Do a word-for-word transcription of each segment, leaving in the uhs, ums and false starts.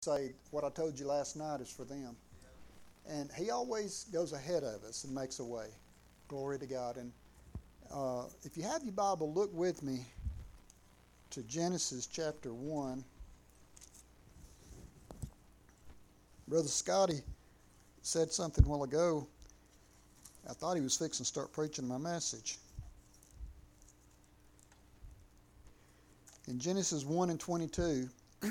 say what I told you last night is for them. And he always goes ahead of us and makes a way. Glory to God. And uh, if you have your Bible, look with me to Genesis chapter one. Brother Scotty said something a while ago. I thought he was fixing to start preaching my message. In Genesis one and twenty-two,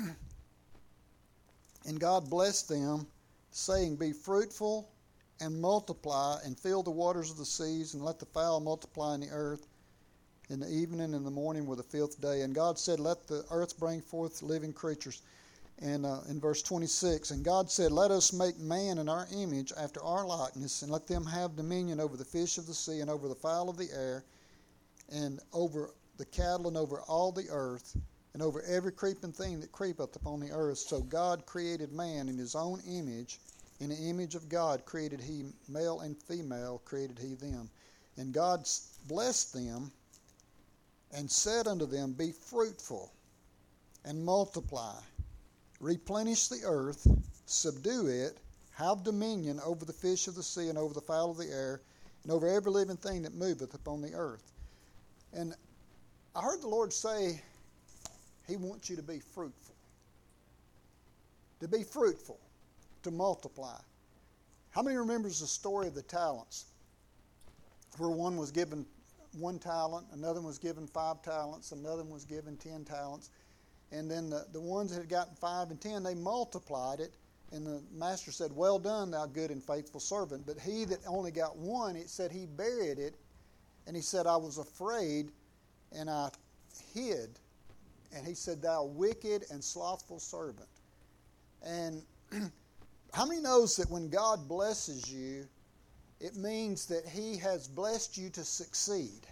and God blessed them, saying, Be fruitful and multiply, and fill the waters of the seas, and let the fowl multiply in the earth. In the evening and in the morning were the fifth day. And God said, Let the earth bring forth living creatures. And uh, in verse twenty-six, and God said, Let us make man in our image, after our likeness, and let them have dominion over the fish of the sea, and over the fowl of the air, and over the cattle, and over all the earth, and over every creeping thing that creepeth upon the earth. So God created man in his own image. In the image of God created he, male and female created he them. And God blessed them, and said unto them, Be fruitful, and multiply, replenish the earth, subdue it, have dominion over the fish of the sea, and over the fowl of the air, and over every living thing that moveth upon the earth. And I heard the Lord say, He wants you to be fruitful. To be fruitful, to multiply. How many remembers the story of the talents? Where one was given one talent, another one was given five talents, another one was given ten talents. And then the, the ones that had gotten five and ten, they multiplied it. And the master said, Well done, thou good and faithful servant. But he that only got one, it said he buried it. And he said, I was afraid, and I hid. And he said, Thou wicked and slothful servant. And how many knows that when God blesses you, it means that He has blessed you to succeed?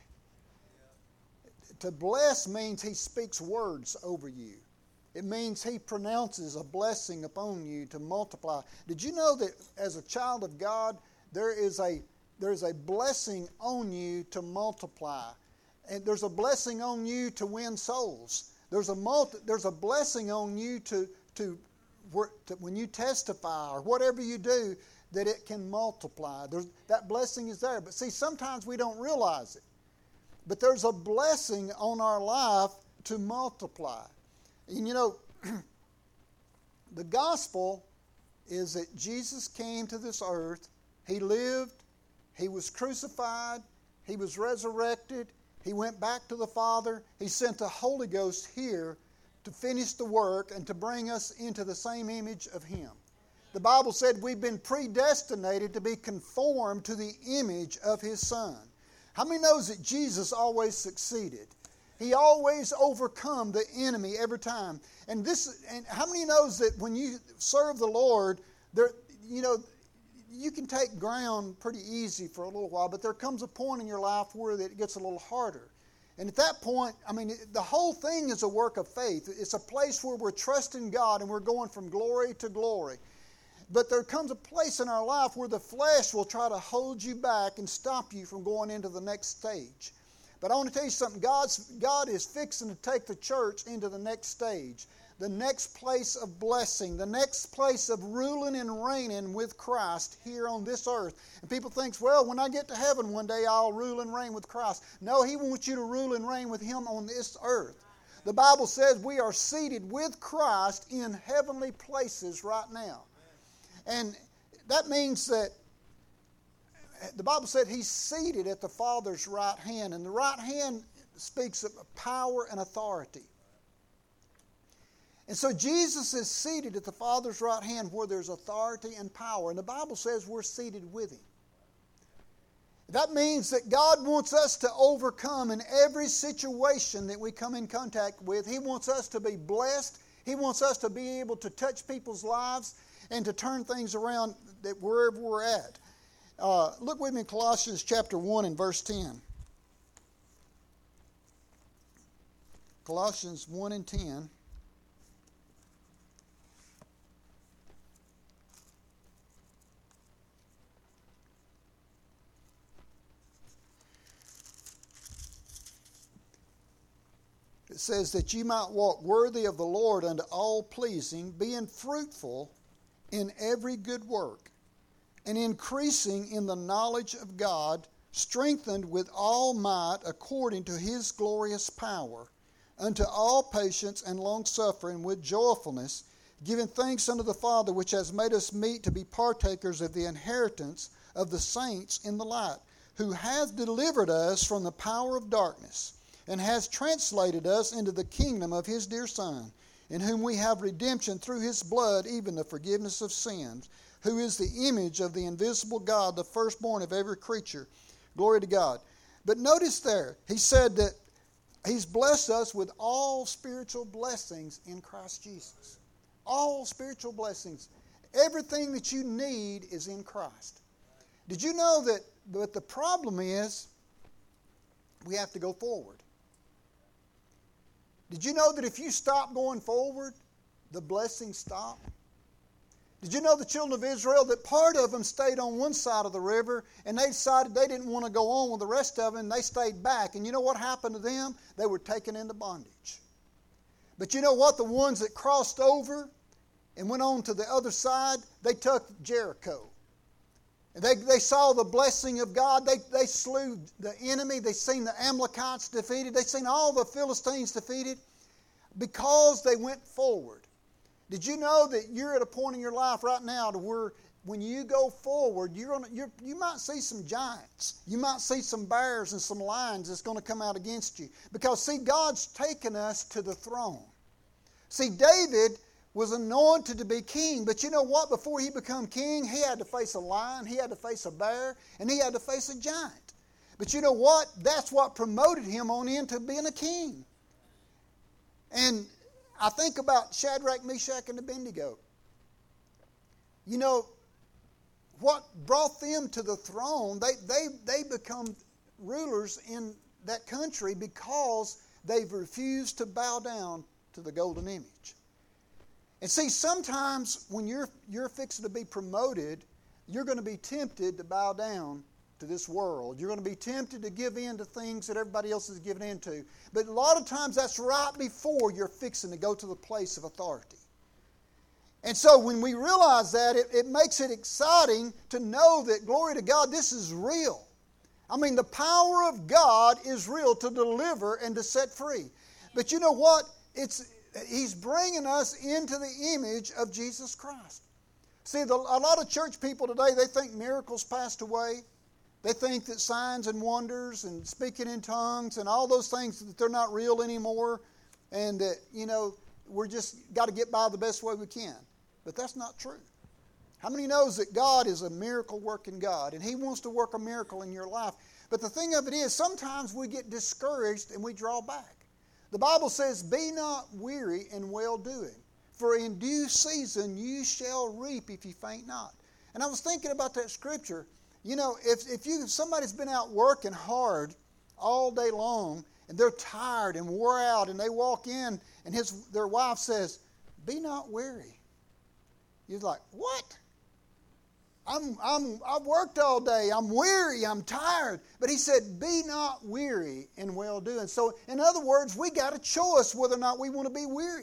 To bless means He speaks words over you. It means He pronounces a blessing upon you to multiply. Did you know that as a child of God, there is a there is a blessing on you to multiply? And there's a blessing on you to win souls. There's a multi, there's a blessing on you to, to, to when you testify or whatever you do, that it can multiply. There's, that blessing is there. But see, sometimes we don't realize it. But there's a blessing on our life to multiply. And you know, the gospel is that Jesus came to this earth. He lived. He was crucified. He was resurrected. He went back to the Father. He sent the Holy Ghost here to finish the work and to bring us into the same image of Him. The Bible said we've been predestinated to be conformed to the image of His Son. How many knows that Jesus always succeeded? He always overcome the enemy every time. And this, and how many knows that when you serve the Lord, there, you know, you can take ground pretty easy for a little while, but there comes a point in your life where it gets a little harder. And at that point, I mean, the whole thing is a work of faith. It's a place where we're trusting God and we're going from glory to glory. But there comes a place in our life where the flesh will try to hold you back and stop you from going into the next stage. But I want to tell you something. God's, God is fixing to take the church into the next stage, the next place of blessing, the next place of ruling and reigning with Christ here on this earth. And people think, well, when I get to heaven one day, I'll rule and reign with Christ. No, He wants you to rule and reign with Him on this earth. The Bible says we are seated with Christ in heavenly places right now. And that means that the Bible said He's seated at the Father's right hand. And the right hand speaks of power and authority. And so Jesus is seated at the Father's right hand where there's authority and power. And the Bible says we're seated with Him. That means that God wants us to overcome in every situation that we come in contact with. He wants us to be blessed. He wants us to be able to touch people's lives and to turn things around that wherever we're at. Uh, look with me in Colossians chapter one and verse ten. Colossians one and ten. It it says that you might walk worthy of the Lord unto all pleasing, being fruitful in every good work, and increasing in the knowledge of God, strengthened with all might according to his glorious power, unto all patience and longsuffering with joyfulness, giving thanks unto the Father, which has made us meet to be partakers of the inheritance of the saints in the light, who hath delivered us from the power of darkness, and has translated us into the kingdom of his dear Son, in whom we have redemption through his blood, even the forgiveness of sins, who is the image of the invisible God, the firstborn of every creature. Glory to God. But notice there, he said that he's blessed us with all spiritual blessings in Christ Jesus. All spiritual blessings. Everything that you need is in Christ. Did you know that? But the problem is, we have to go forward. Did you know that if you stop going forward, the blessings stop? Did you know the children of Israel, that part of them stayed on one side of the river, and they decided they didn't want to go on with the rest of them, and they stayed back. And you know what happened to them? They were taken into bondage. But you know what? The ones that crossed over and went on to the other side, they took Jericho. And they, they saw the blessing of God. They, they slew the enemy. They seen the Amalekites defeated. They seen all the Philistines defeated because they went forward. Did you know that you're at a point in your life right now to where when you go forward, you're gonna, you're, you might see some giants. You might see some bears and some lions that's going to come out against you. Because, see, God's taken us to the throne. See, David was anointed to be king, but you know what? Before he became king, he had to face a lion, he had to face a bear, and he had to face a giant. But you know what? That's what promoted him on into being a king. And I think about Shadrach, Meshach, and Abednego. You know, what brought them to the throne, they, they, they become rulers in that country because they've refused to bow down to the golden image. And see, sometimes when you're, you're fixing to be promoted, you're going to be tempted to bow down to this world. You're going to be tempted to give in to things that everybody else is giving in to. But a lot of times that's right before you're fixing to go to the place of authority. And so when we realize that, it, it makes it exciting to know that, glory to God, this is real. I mean, the power of God is real to deliver and to set free. But you know what? It's He's bringing us into the image of Jesus Christ. See, the, a lot of church people today, they think miracles passed away. They think that signs and wonders and speaking in tongues and all those things, that they're not real anymore. And that, you know, we're just got to get by the best way we can. But that's not true. How many knows that God is a miracle working God, and He wants to work a miracle in your life? But the thing of it is, sometimes we get discouraged and we draw back. The Bible says, be not weary in well-doing, for in due season you shall reap if you faint not. And I was thinking about that scripture. You know, if, if you if somebody's been out working hard all day long, and they're tired and wore out, and they walk in, and his their wife says, be not weary. You're like, what? I'm, I'm, I've worked all day. I'm weary. I'm tired. But he said, be not weary in well-doing. So, in other words, we got a choice whether or not we want to be weary.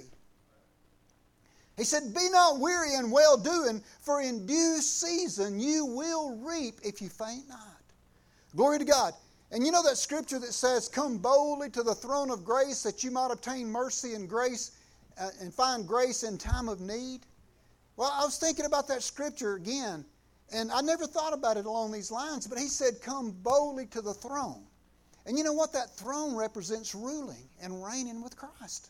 He said, be not weary in well-doing, for in due season you will reap if you faint not. Glory to God. And you know that scripture that says, come boldly to the throne of grace that you might obtain mercy and grace uh, and find grace in time of need? Well, I was thinking about that scripture again. And I never thought about it along these lines, but he said, come boldly to the throne. And you know what? That throne represents ruling and reigning with Christ.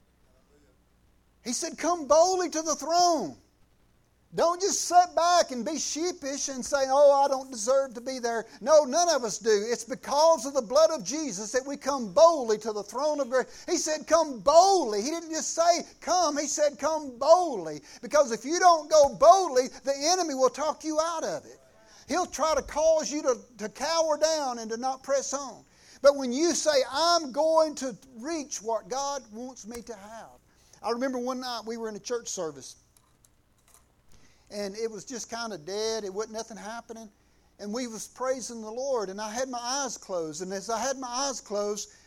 He said, come boldly to the throne. Don't just sit back and be sheepish and say, oh, I don't deserve to be there. No, none of us do. It's because of the blood of Jesus that we come boldly to the throne of grace. He said, come boldly. He didn't just say, come. He said, come boldly. Because if you don't go boldly, the enemy will talk you out of it. He'll try to cause you to, to cower down and to not press on. But when you say, I'm going to reach what God wants me to have. I remember one night we were in a church service. And it was just kind of dead. It wasn't nothing happening. And we was praising the Lord. And I had my eyes closed. And as I had my eyes closed,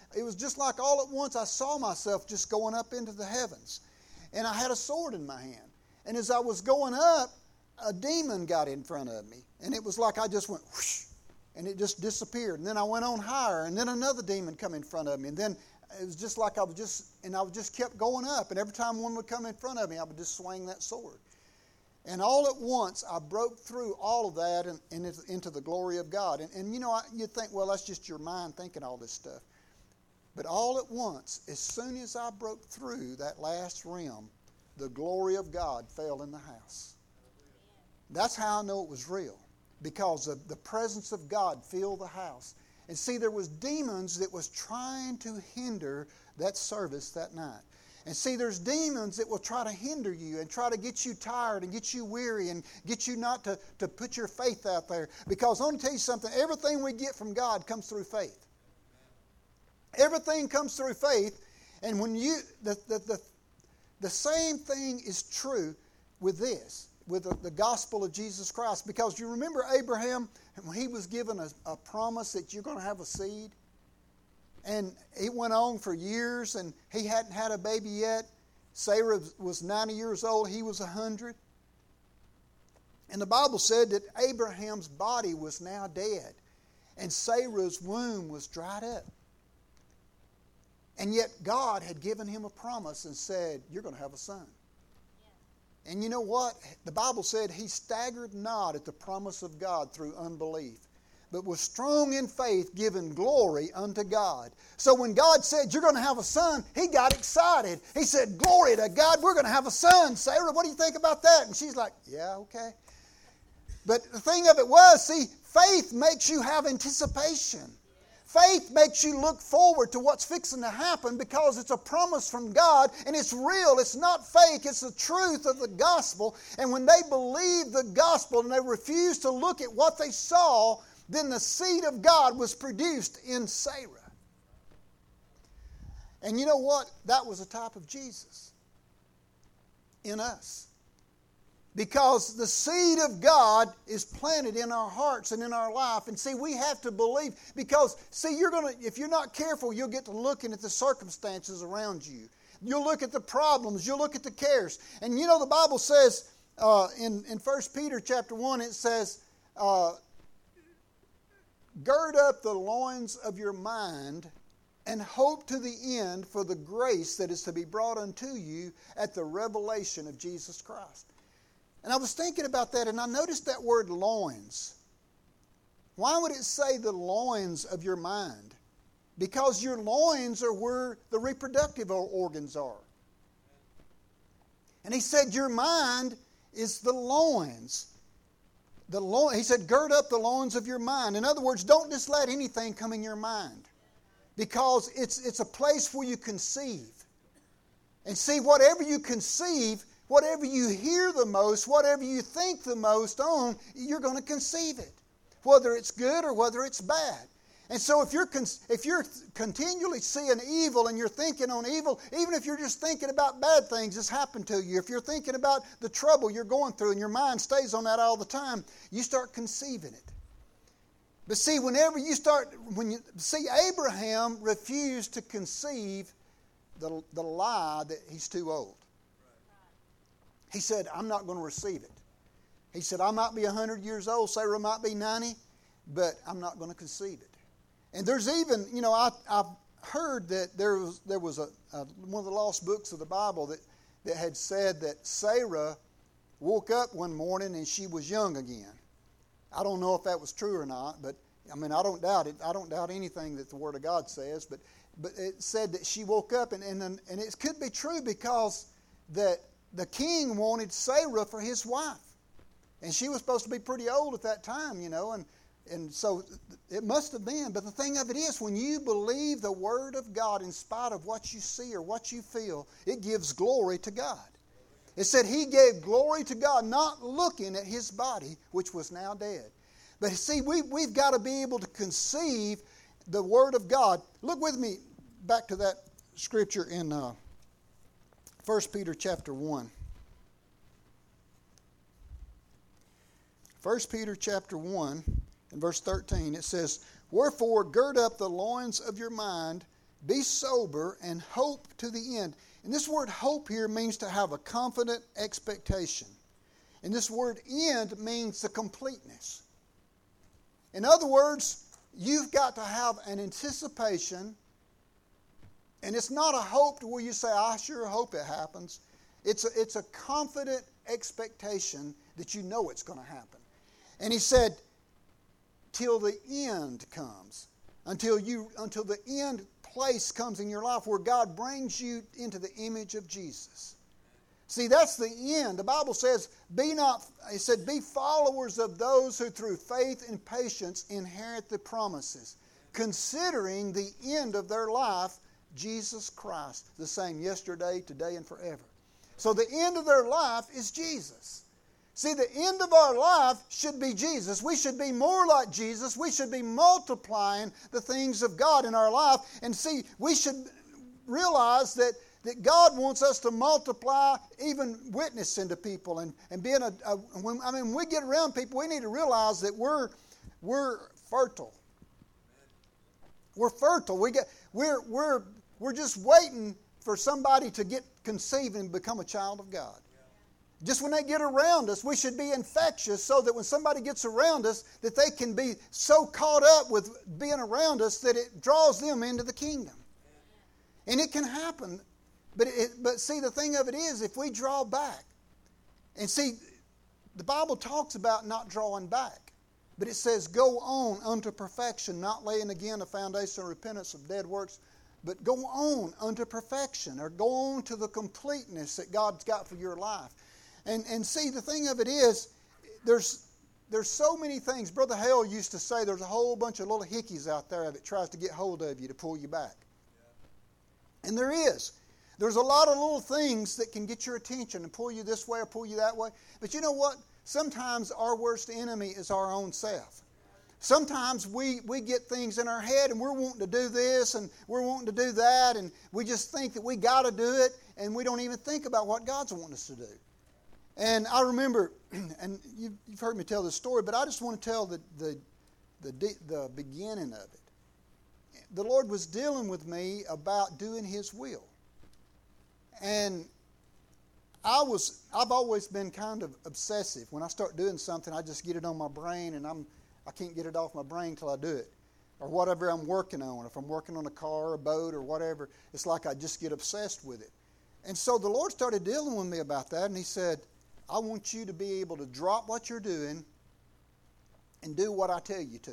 it was just like all at once I saw myself just going up into the heavens. And I had a sword in my hand. And as I was going up, a demon got in front of me. And it was like I just went whoosh, and it just disappeared. And then I went on higher, and then another demon come in front of me. And then it was just like I was just, and I just kept going up. And every time one would come in front of me, I would just swing that sword. And all at once, I broke through all of that and, and into the glory of God. And, and you know, I, you'd think, well, that's just your mind thinking all this stuff. But all at once, as soon as I broke through that last realm, the glory of God fell in the house. That's how I know it was real, because of the presence of God filled the house. And see, there was demons that was trying to hinder that service that night. And see, there's demons that will try to hinder you and try to get you tired and get you weary and get you not to, to put your faith out there. Because I want to tell you something, everything we get from God comes through faith. Everything comes through faith. And when you, the, the, the, the same thing is true with this, with the, the gospel of Jesus Christ. Because you remember Abraham, when he was given a, a promise that you're going to have a seed? And it went on for years, and he hadn't had a baby yet. Sarah was ninety years old. He was one hundred. And the Bible said that Abraham's body was now dead, and Sarah's womb was dried up. And yet God had given him a promise and said, you're going to have a son. Yeah. And you know what? The Bible said he staggered not at the promise of God through unbelief, but was strong in faith, giving glory unto God. So when God said, you're going to have a son, he got excited. He said, glory to God, we're going to have a son. Sarah, what do you think about that? And she's like, yeah, okay. But the thing of it was, see, faith makes you have anticipation. Faith makes you look forward to what's fixing to happen because it's a promise from God and it's real. It's not fake. It's the truth of the gospel. And when they believed the gospel and they refused to look at what they saw, then the seed of God was produced in Sarah. And you know what? That was a type of Jesus in us. Because the seed of God is planted in our hearts and in our life. And see, we have to believe. Because, see, you're going to, if you're not careful, you'll get to looking at the circumstances around you. You'll look at the problems. You'll look at the cares. And you know, the Bible says uh, in, in First Peter chapter one, it says, uh, gird up the loins of your mind and hope to the end for the grace that is to be brought unto you at the revelation of Jesus Christ. And I was thinking about that, and I noticed that word loins. Why would it say the loins of your mind? Because your loins are where the reproductive organs are. And he said your mind is the loins. The lo- he said, gird up the loins of your mind. In other words, don't just let anything come in your mind. Because it's, it's a place where you conceive. And see, whatever you conceive, whatever you hear the most, whatever you think the most on, you're going to conceive it. Whether it's good or whether it's bad. And so if you're con- if you're continually seeing evil and you're thinking on evil, even if you're just thinking about bad things that's happened to you, if you're thinking about the trouble you're going through and your mind stays on that all the time, you start conceiving it. But see, whenever you start, when you see, Abraham refused to conceive the, the lie that he's too old. He said, I'm not going to receive it. He said, I might be one hundred years old, Sarah might be ninety, but I'm not going to conceive it. And there's even, you know, I, I've heard that there was, there was a, a, one of the lost books of the Bible that, that had said that Sarah woke up one morning and she was young again. I don't know if that was true or not, but I mean, I don't doubt it. I don't doubt anything that the Word of God says, but but it said that she woke up, and, and, and it could be true because that the king wanted Sarah for his wife. And she was supposed to be pretty old at that time, you know, and, and so it must have been. But the thing of it is, when you believe the Word of God in spite of what you see or what you feel, it gives glory to God. It said he gave glory to God, not looking at his body, which was now dead. But see, we, we've got to be able to conceive the Word of God. Look with me back to that scripture in uh, First Peter chapter one. First Peter chapter one and verse thirteen, it says, wherefore gird up the loins of your mind Be sober and hope to the end. And this word hope here means to have a confident expectation. And this word end means the completeness. In other words, you've got to have an anticipation. And it's not a hope to where you say, I sure hope it happens. It's a, it's a confident expectation that you know it's going to happen. And he said, till the end comes. Until you, until the end place comes in your life where God brings you into the image of Jesus. See, that's the end. The Bible says, be not, it said, be followers of those who through faith and patience inherit the promises, considering the end of their life, Jesus Christ, the same yesterday, today, and forever. So the end of their life is Jesus. See, the end of our life should be Jesus. We should be more like Jesus. We should be multiplying the things of God in our life. And see, we should realize that, that God wants us to multiply even witnessing to people. And, and being a, a when, I mean, when we get around people, we need to realize that we're, we're fertile. We're fertile. We get, we're, we're, we're just waiting for somebody to get conceived and become a child of God. Just when they get around us, we should be infectious so that when somebody gets around us, that they can be so caught up with being around us that it draws them into the kingdom. And it can happen. But, it, but see, the thing of it is, if we draw back, and see, the Bible talks about not drawing back. But it says, go on unto perfection, not laying again a foundation of repentance of dead works, but go on unto perfection, or go on to the completeness that God's got for your life. And and see, the thing of it is, there's there's so many things. Brother Hale used to say there's a whole bunch of little hickeys out there that tries to get hold of you to pull you back. Yeah. And there is. There's a lot of little things that can get your attention and pull you this way or pull you that way. But you know what? Sometimes our worst enemy is our own self. Sometimes we, we get things in our head and we're wanting to do this and we're wanting to do that, and we just think that we got to do it, and we don't even think about what God's wanting us to do. And I remember, and you've, you've heard me tell this story, but I just want to tell the, the, the, the beginning of it. The Lord was dealing with me about doing His will. And I was, I've always been kind of obsessive. When I start doing something, I just get it on my brain, and I'm, I can't get it off my brain until I do it. Or whatever I'm working on. If I'm working on a car or a boat or whatever, it's like I just get obsessed with it. And so the Lord started dealing with me about that, and He said, I want you to be able to drop what you're doing and do what I tell you to.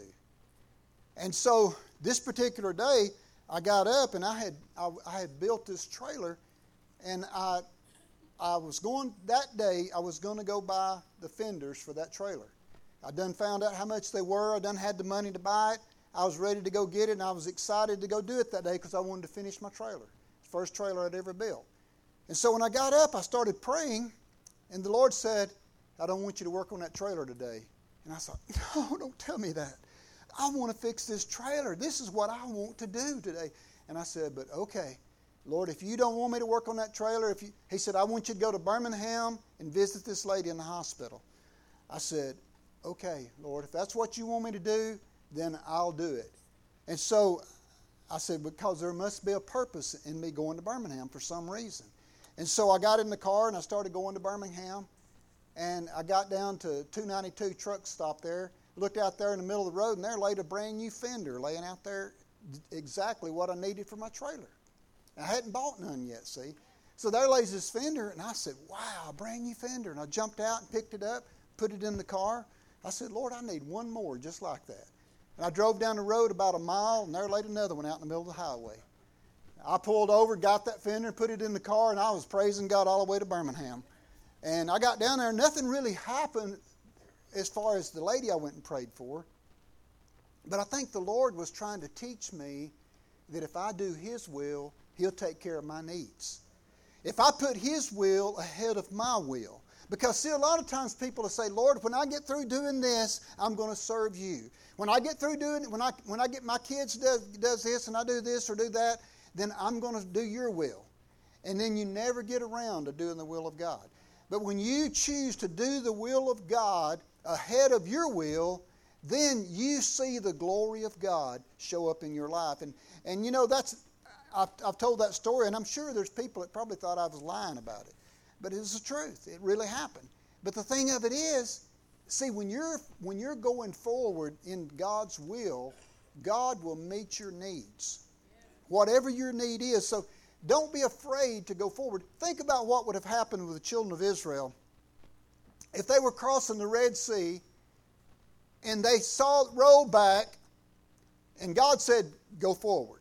And so this particular day, I got up and I had I, I had built this trailer, and I I was going that day. I was going to go buy the fenders for that trailer. I done found out how much they were. I done had the money to buy it. I was ready to go get it, and I was excited to go do it that day because I wanted to finish my trailer, first trailer I'd ever built. And so when I got up, I started praying. And the Lord said, I don't want you to work on that trailer today. And I thought, no, don't tell me that. I want to fix this trailer. This is what I want to do today. And I said, but okay, Lord, if you don't want me to work on that trailer, if you, He said, I want you to go to Birmingham and visit this lady in the hospital. I said, okay, Lord, if that's what you want me to do, then I'll do it. And so I said, because there must be a purpose in me going to Birmingham for some reason. And so I got in the car and I started going to Birmingham. And I got down to two ninety-two truck stop there, looked out there in the middle of the road, and there laid a brand new fender laying out there, exactly what I needed for my trailer. I hadn't bought none yet, see. So there lays this fender, and I said, wow, a brand new fender. And I jumped out and picked it up, put it in the car. I said, Lord, I need one more just like that. And I drove down the road about a mile, and there laid another one out in the middle of the highway. I pulled over, got that fender, put it in the car, and I was praising God all the way to Birmingham. And I got down there, and nothing really happened as far as the lady I went and prayed for. But I think the Lord was trying to teach me that if I do His will, He'll take care of my needs. If I put His will ahead of my will. Because, see, a lot of times people will say, Lord, when I get through doing this, I'm going to serve You. When I get through doing it, when I when I get my kids does, does this and I do this or do that, then I'm going to do Your will. And then you never get around to doing the will of God. But when you choose to do the will of God ahead of your will, then you see the glory of God show up in your life. And and you know, that's I've, I've told that story, and I'm sure there's people that probably thought I was lying about it. But it's the truth. It really happened. But the thing of it is, see, when you're when you're going forward in God's will, God will meet your needs. Whatever your need is. So don't be afraid to go forward. Think about what would have happened with the children of Israel if they were crossing the Red Sea and they saw it roll back and God said, go forward.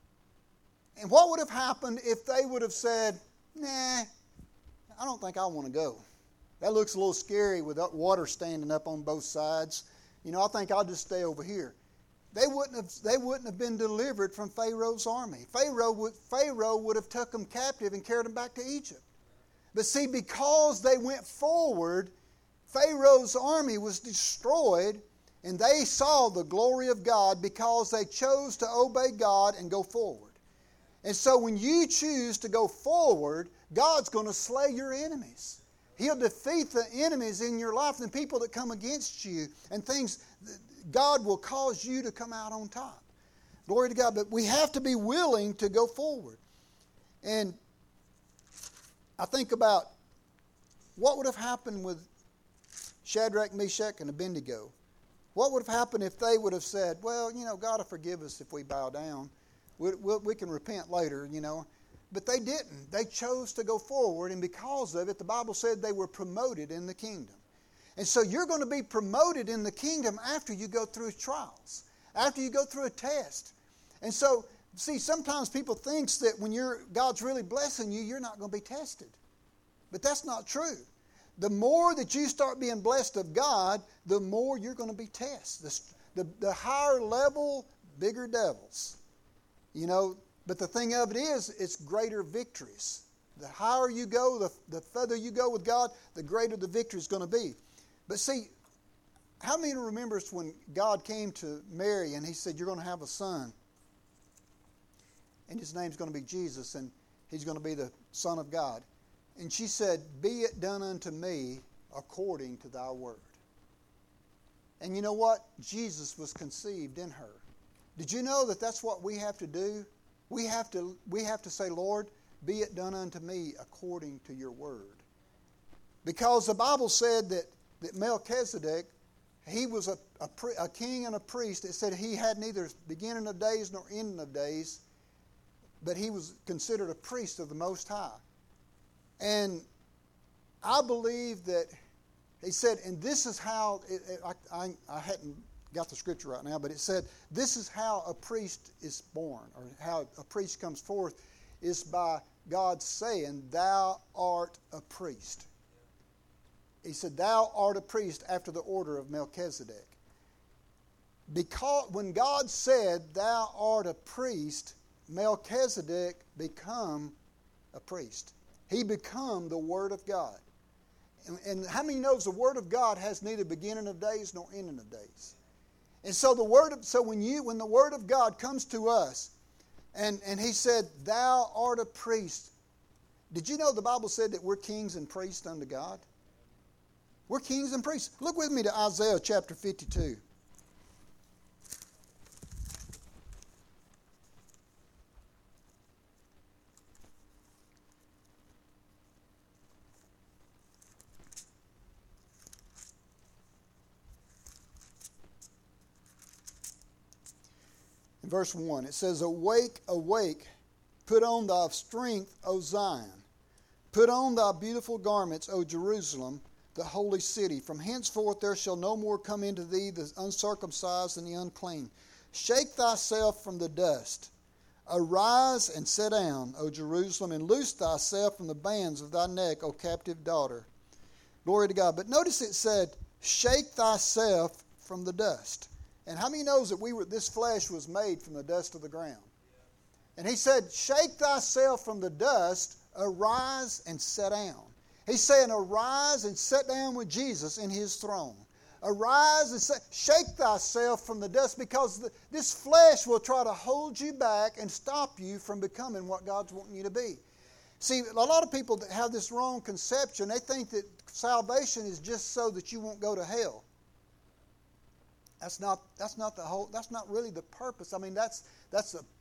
And what would have happened if they would have said, nah, I don't think I want to go. That looks a little scary with that water standing up on both sides. You know, I think I'll just stay over here. They wouldn't have, they wouldn't have been delivered from Pharaoh's army. Pharaoh would, Pharaoh would have took them captive and carried them back to Egypt. But see, because they went forward, Pharaoh's army was destroyed, and they saw the glory of God because they chose to obey God and go forward. And so when you choose to go forward, God's going to slay your enemies. He'll defeat the enemies in your life and people that come against you and things. God will cause you to come out on top. Glory to God. But we have to be willing to go forward. And I think about what would have happened with Shadrach, Meshach, and Abednego. What would have happened if they would have said, well, you know, God will forgive us if we bow down. We, we, we can repent later, you know. But they didn't. They chose to go forward, and because of it, the Bible said they were promoted in the kingdom. And so you're going to be promoted in the kingdom after you go through trials, after you go through a test. And so, see, sometimes people think that when you're God's really blessing you, you're not going to be tested. But that's not true. The more that you start being blessed of God, the more you're going to be tested. The, the, the higher level, bigger devils. You know, but the thing of it is, it's greater victories. The higher you go, the, the further you go with God, the greater the victory is going to be. But see, how many remembers when God came to Mary and He said, you're going to have a son. And his name's going to be Jesus, and He's going to be the Son of God. And she said, be it done unto me according to thy word. And you know what? Jesus was conceived in her. Did you know that that's what we have to do? We have to, we have to say, Lord, be it done unto me according to your word. Because the Bible said that, that Melchizedek, he was a, a, a king and a priest. It said he had neither beginning of days nor ending of days, but he was considered a priest of the Most High. And I believe that he said, and this is how, it, it, I, I, I hadn't got the scripture right now, but it said, this is how a priest is born, or how a priest comes forth, is by God saying, thou art a priest. He said, thou art a priest after the order of Melchizedek. Because when God said, thou art a priest, Melchizedek become a priest. He become the Word of God. And, and how many knows the Word of God has neither beginning of days nor ending of days? And so the Word of, so when you when the Word of God comes to us, and, and He said, thou art a priest. Did you know the Bible said that we're kings and priests unto God? We're kings and priests. Look with me to Isaiah chapter fifty-two. In verse one, it says, awake, awake, put on thy strength, O Zion. Put on thy beautiful garments, O Jerusalem, the holy city. From henceforth there shall no more come into thee the uncircumcised and the unclean. Shake thyself from the dust. Arise and sit down, O Jerusalem, and loose thyself from the bands of thy neck, O captive daughter. Glory to God. But notice it said, shake thyself from the dust. And how many knows that we were this flesh was made from the dust of the ground? And He said, shake thyself from the dust, arise and sit down. He's saying, arise and sit down with Jesus in His throne. Arise and say, shake thyself from the dust, because the, this flesh will try to hold you back and stop you from becoming what God's wanting you to be. See, a lot of people that have this wrong conception, they think that salvation is just so that you won't go to hell. That's not, that's not the whole, that's not really the purpose. I mean, that's, that's a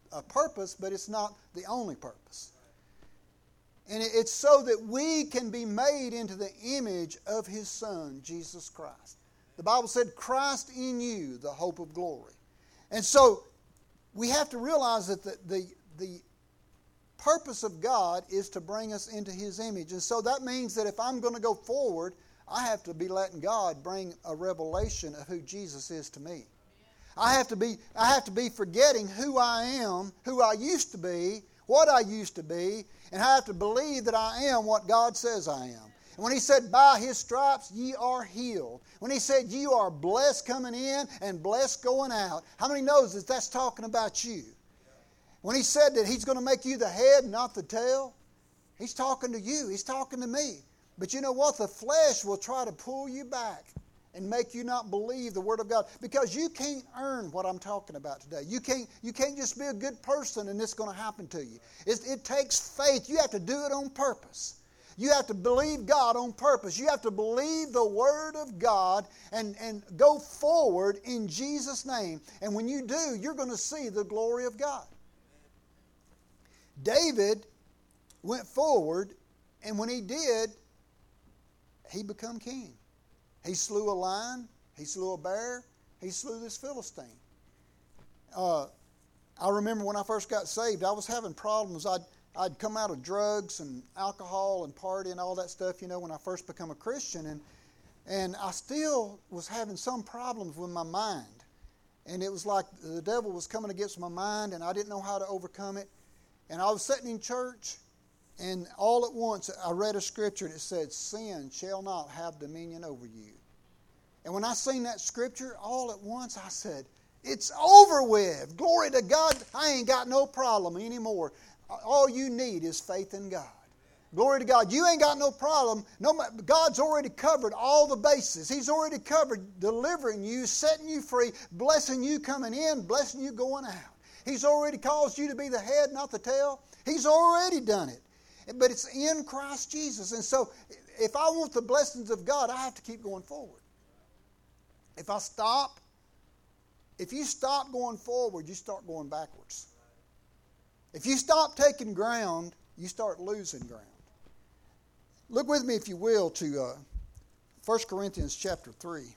a purpose, but it's not the only purpose. And it's so that we can be made into the image of His Son, Jesus Christ. The Bible said, Christ in you, the hope of glory. And so we have to realize that the, the, the purpose of God is to bring us into His image. And so that means that if I'm going to go forward, I have to be letting God bring a revelation of who Jesus is to me. I have to be, I have to be forgetting who I am, who I used to be, what I used to be, and I have to believe that I am what God says I am. And when He said, by His stripes ye are healed. When He said, you are blessed coming in and blessed going out. How many knows that that's talking about you? When He said that He's going to make you the head, not the tail, He's talking to you. He's talking to me. But you know what? The flesh will try to pull you back and make you not believe the Word of God, because you can't earn what I'm talking about today. You can't, you can't just be a good person and it's going to happen to you. It, it takes faith. You have to do it on purpose. You have to believe God on purpose. You have to believe the Word of God and, and go forward in Jesus' name. And when you do, you're going to see the glory of God. David went forward, and when he did, he became king. He slew a lion. He slew a bear. He slew this Philistine. Uh, I remember when I first got saved, I was having problems. I'd, I'd come out of drugs and alcohol and party and all that stuff, you know, when I first became a Christian. And, and I still was having some problems with my mind. And it was like the devil was coming against my mind, and I didn't know how to overcome it. And I was sitting in church, and all at once I read a scripture, and it said, sin shall not have dominion over you. And when I seen that scripture, all at once I said, it's over with. Glory to God. I ain't got no problem anymore. All you need is faith in God. Glory to God. You ain't got no problem. No, God's already covered all the bases. He's already covered delivering you, setting you free, blessing you coming in, blessing you going out. He's already caused you to be the head, not the tail. He's already done it. But it's in Christ Jesus. And so if I want the blessings of God, I have to keep going forward. If I stop, if you stop going forward, you start going backwards. If you stop taking ground, you start losing ground. Look with me, if you will, to uh, First Corinthians chapter three.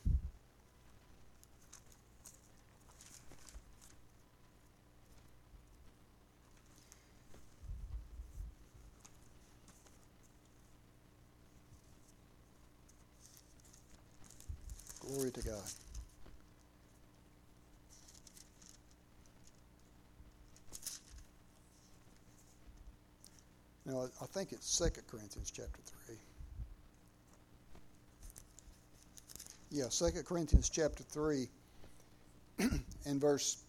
Glory to God. Now, I think it's Second Corinthians chapter three. Yeah, Second Corinthians chapter three and verse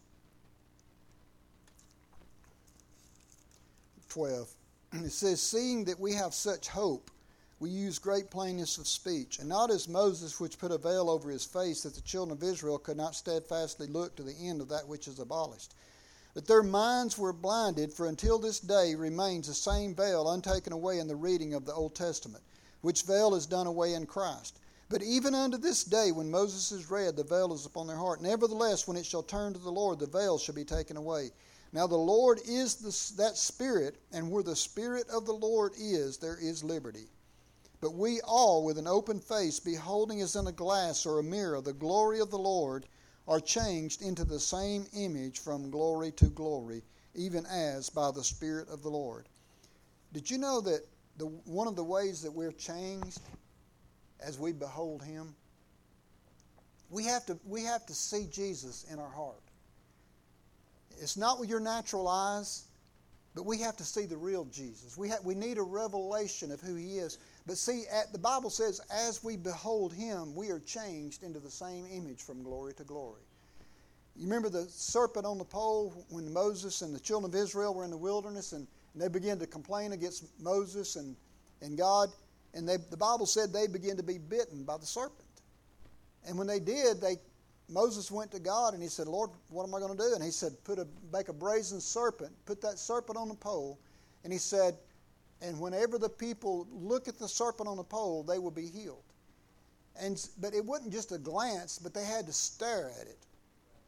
twelve. It says, seeing that we have such hope, we use great plainness of speech, and not as Moses, which put a veil over his face, that the children of Israel could not steadfastly look to the end of that which is abolished. But their minds were blinded, for until this day remains the same veil untaken away in the reading of the Old Testament, which veil is done away in Christ. But even unto this day, when Moses is read, the veil is upon their heart. Nevertheless, when it shall turn to the Lord, the veil shall be taken away. Now the Lord is the, that Spirit, and where the Spirit of the Lord is, there is liberty. But we all, with an open face, beholding as in a glass or a mirror the glory of the Lord, are changed into the same image from glory to glory, even as by the Spirit of the Lord. Did you know that the, one of the ways that we're changed as we behold Him, we have to, we have to see Jesus in our heart. It's not with your natural eyes, but we have to see the real Jesus. We have, we need a revelation of who He is. But see, at, the Bible says, as we behold Him, we are changed into the same image from glory to glory. You remember the serpent on the pole when Moses and the children of Israel were in the wilderness, and, and they began to complain against Moses and, and God, and they, the Bible said they began to be bitten by the serpent. And when they did, they Moses went to God and he said, Lord, what am I going to do? And He said, put a, make a brazen serpent, put that serpent on the pole, and He said, and whenever the people look at the serpent on the pole, they will be healed. And but it wasn't just a glance, but they had to stare at it.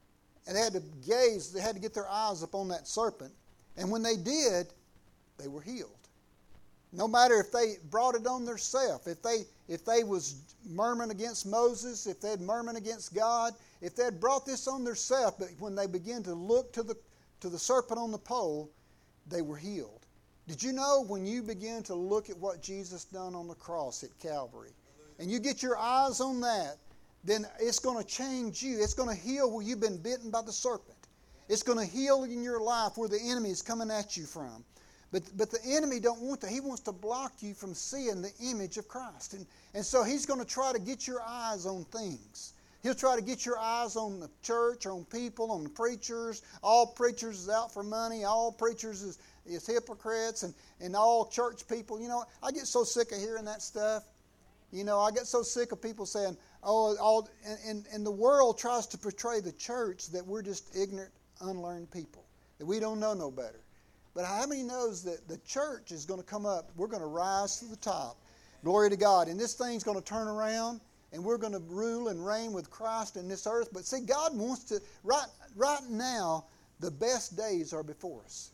And they had to gaze, they had to get their eyes upon that serpent. And when they did, they were healed. No matter if they brought it on themselves, if they if they was murmuring against Moses, if they had murmuring against God, if they had brought this on themselves, but when they began to look to the to the serpent on the pole, they were healed. Did you know when you begin to look at what Jesus done on the cross at Calvary, and you get your eyes on that, then it's going to change you. It's going to heal where you've been bitten by the serpent. It's going to heal in your life where the enemy is coming at you from. But but the enemy don't want that. He wants to block you from seeing the image of Christ. And, and so he's going to try to get your eyes on things. He'll try to get your eyes on the church, on people, on the preachers. All preachers is out for money. All preachers is, is hypocrites and, and all church people. You know, I get so sick of hearing that stuff. You know, I get so sick of people saying, oh, all, and, and, and the world tries to portray the church that we're just ignorant, unlearned people, that we don't know no better. But how many knows that the church is going to come up, we're going to rise to the top. Glory to God. And this thing's going to turn around, and we're going to rule and reign with Christ in this earth. But see, God wants to, right, right now, the best days are before us.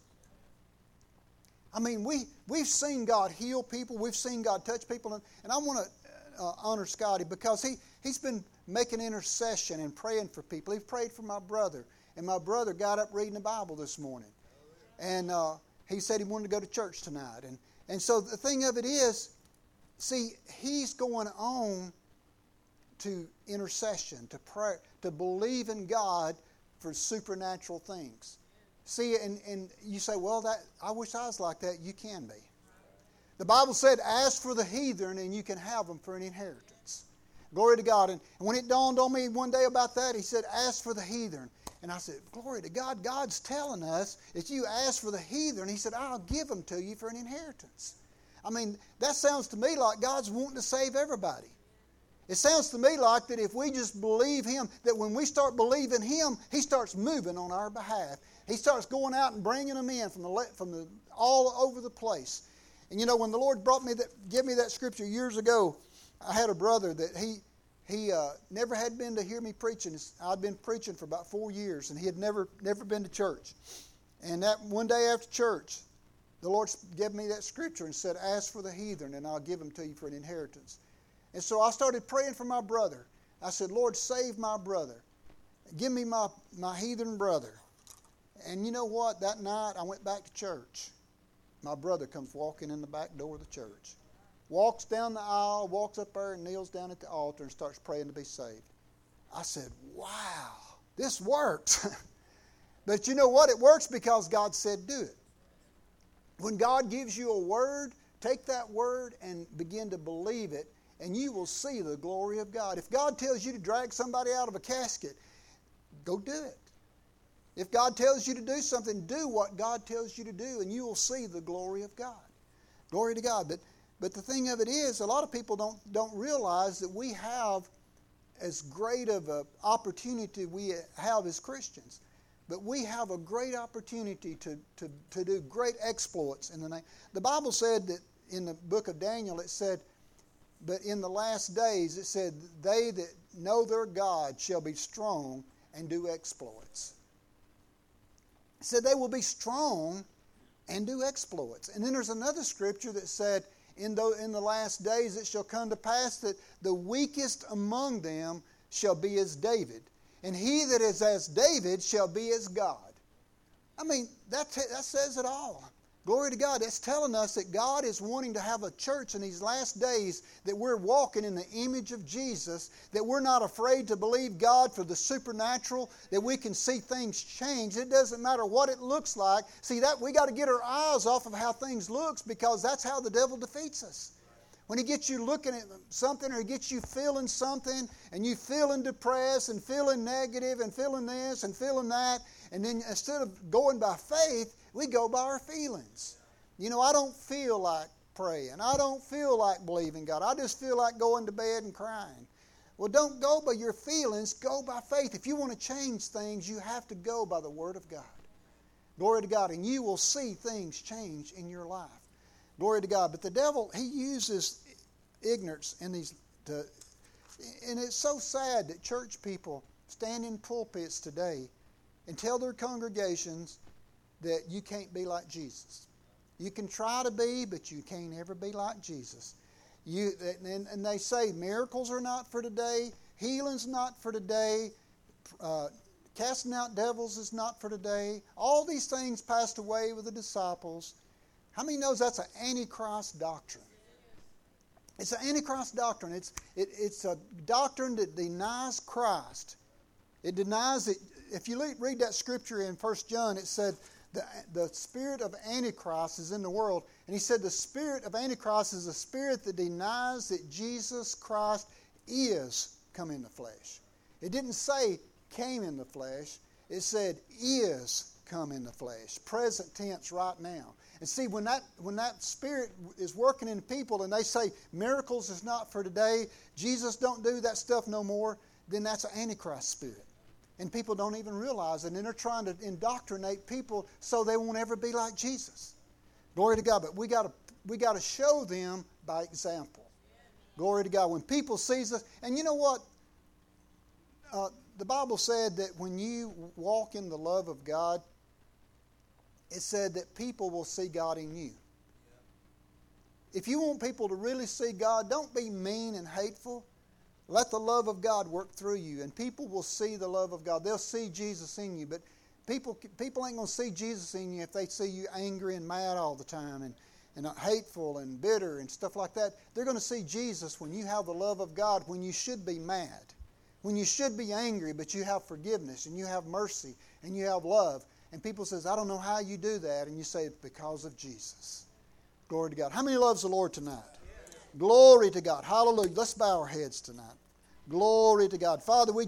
I mean, we, we've seen God heal people. We've seen God touch people. And, and I want to uh, honor Scotty because he, he's been making intercession and praying for people. He prayed for my brother. And my brother got up reading the Bible this morning. And uh, he said he wanted to go to church tonight. And, and so the thing of it is, see, he's going on to intercession, to pray, to believe in God for supernatural things. See, and, and you say, well, that I wish I was like that. You can be. The Bible said, ask for the heathen and you can have them for an inheritance. Glory to God. And when it dawned on me one day about that, he said, ask for the heathen. And I said, glory to God. God's telling us if you ask for the heathen, he said, I'll give them to you for an inheritance. I mean, that sounds to me like God's wanting to save everybody. It sounds to me like that if we just believe him, that when we start believing him, he starts moving on our behalf. He starts going out and bringing them in from the from the all over the place. And you know, when the Lord brought me that, gave me that scripture years ago, I had a brother that he he uh, never had been to hear me preaching. I'd been preaching for about four years, and he had never never been to church. And that one day after church, the Lord gave me that scripture and said, "Ask for the heathen, and I'll give them to you for an inheritance." And so I started praying for my brother. I said, "Lord, save my brother. Give me my, my heathen brother." And you know what? That night I went back to church. My brother comes walking in the back door of the church. Walks down the aisle, walks up there and kneels down at the altar and starts praying to be saved. I said, wow, this works. But you know what? It works because God said do it. When God gives you a word, take that word and begin to believe it, and you will see the glory of God. If God tells you to drag somebody out of a casket, go do it. If God tells you to do something, do what God tells you to do, and you will see the glory of God. Glory to God. But but the thing of it is, a lot of people don't don't realize that we have as great of an opportunity we have as Christians. But we have a great opportunity to, to, to do great exploits in the name. The Bible said that in the book of Daniel, it said, but in the last days, it said, they that know their God shall be strong and do exploits. It said they will be strong and do exploits. And then there's another scripture that said, in the, in the last days it shall come to pass that the weakest among them shall be as David. And he that is as David shall be as God. I mean, that, t- that says it all. Glory to God. That's telling us that God is wanting to have a church in these last days that we're walking in the image of Jesus, that we're not afraid to believe God for the supernatural, that we can see things change. It doesn't matter what it looks like. See, that we got to get our eyes off of how things looks, because that's how the devil defeats us. When he gets you looking at something, or he gets you feeling something, and you feeling depressed and feeling negative and feeling this and feeling that, and then instead of going by faith, we go by our feelings. You know, I don't feel like praying. I don't feel like believing God. I just feel like going to bed and crying. Well, don't go by your feelings. Go by faith. If you want to change things, you have to go by the Word of God. Glory to God. And you will see things change in your life. Glory to God. But the devil, he uses ignorance in these. To, and it's so sad that church people stand in pulpits today and tell their congregations that you can't be like Jesus. You can try to be, but you can't ever be like Jesus. You, and, and they say miracles are not for today, healing's not for today, uh, casting out devils is not for today. All these things passed away with the disciples. How many knows that's an Antichrist doctrine? It's an Antichrist doctrine. It's, it, it's a doctrine that denies Christ. It denies that. If you read that scripture in First John, it said the, the spirit of Antichrist is in the world. And he said the spirit of Antichrist is a spirit that denies that Jesus Christ is come in the flesh. It didn't say came in the flesh. It said is come in the flesh. Present tense right now. And see, when that when that spirit is working in people and they say miracles is not for today, Jesus don't do that stuff no more, then that's an Antichrist spirit. And people don't even realize it. And they're trying to indoctrinate people so they won't ever be like Jesus. Glory to God. But we got to we got to show them by example. Glory to God. When people sees us, and you know what? Uh, the Bible said that when you walk in the love of God, it said that people will see God in you. If you want people to really see God, don't be mean and hateful. Let the love of God work through you, and people will see the love of God. They'll see Jesus in you, but people people ain't going to see Jesus in you if they see you angry and mad all the time and, and hateful and bitter and stuff like that. They're going to see Jesus when you have the love of God, when you should be mad, when you should be angry, but you have forgiveness and you have mercy and you have love. And people says, I don't know how you do that. And you say, it's because of Jesus. Glory to God. How many loves the Lord tonight? Glory to God. Hallelujah. Let's bow our heads tonight. Glory to God. Father, we